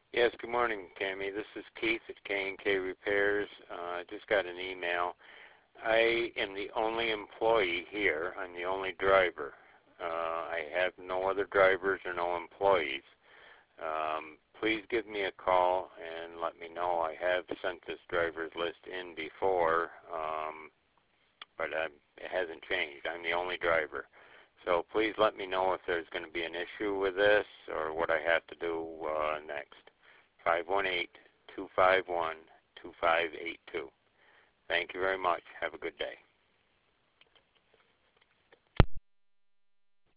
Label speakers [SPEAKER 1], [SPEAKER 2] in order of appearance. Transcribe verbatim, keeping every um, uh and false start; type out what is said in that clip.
[SPEAKER 1] Yes, good morning, Tammy. This is Keith at K and K Repairs. Uh, I just got an email. I am the only employee here. I'm the only driver. Uh, I have no other drivers or no employees. Um, please give me a call and let me know. I have sent this driver's list in before, um, but I'm, it hasn't changed. I'm the only driver. So please let me know if there's going to be an issue with this or what I have to do uh, next. five one eight, two five one, two five eight two. Thank you very much. Have a good day.